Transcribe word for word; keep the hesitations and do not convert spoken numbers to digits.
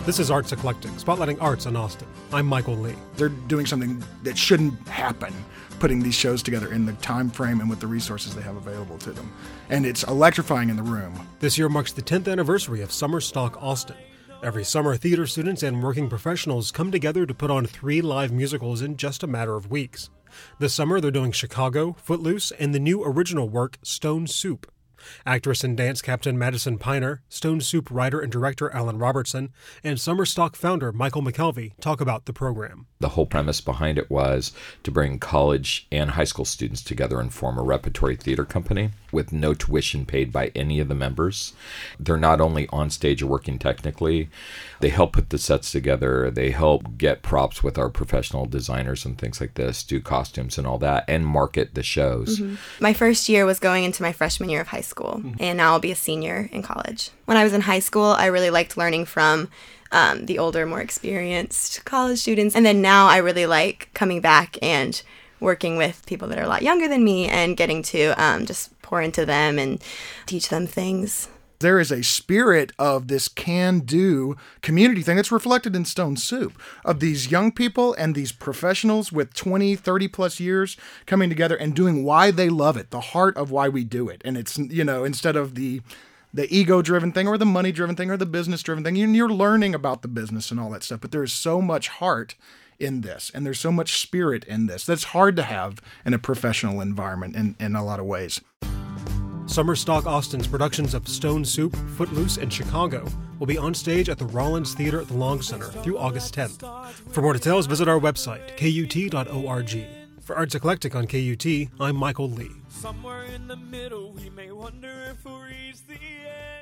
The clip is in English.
This is Arts Eclectic, spotlighting arts in Austin. I'm Michael Lee. They're doing something that shouldn't happen, putting these shows together in the time frame and with the resources they have available to them. And it's electrifying in the room. This year marks the tenth anniversary of Summer Stock Austin. Every summer, theater students and working professionals come together to put on three live musicals in just a matter of weeks. This summer, they're doing Chicago, Footloose, and the new original work, Stone Soup. Actress and dance captain Madison Piner, Stone Soup writer and director Alan Robertson, and Summer Stock founder Michael McKelvey talk about the program. The whole premise behind it was to bring college and high school students together and form a repertory theater company with no tuition paid by any of the members. They're not only on stage or working technically, they help put the sets together, they help get props with our professional designers and things like this, do costumes and all that, and market the shows. Mm-hmm. My first year was going into my freshman year of high school, mm-hmm. and now I'll be a senior in college. When I was in high school, I really liked learning from um, the older, more experienced college students, and then now I really like coming back and working with people that are a lot younger than me and getting to um, just pour into them and teach them things. There is a spirit of this can-do community thing that's reflected in Stone Soup, of these young people and these professionals with twenty, thirty plus years coming together and doing why they love it, the heart of why we do it. And it's, you know, instead of the the ego-driven thing or the money-driven thing or the business-driven thing, you're learning about the business and all that stuff. But there is so much heart in this, and there's so much spirit in this that's hard to have in a professional environment in, in a lot of ways. Summer Stock Austin's productions of Stone Soup, Footloose, and Chicago will be on stage at the Rollins Theater at the Long Center through August tenth. For more details, visit our website, K U T dot org. For Arts Eclectic on K U T, I'm Michael Lee. Somewhere in the middle, we may wonder if we'll reach the end.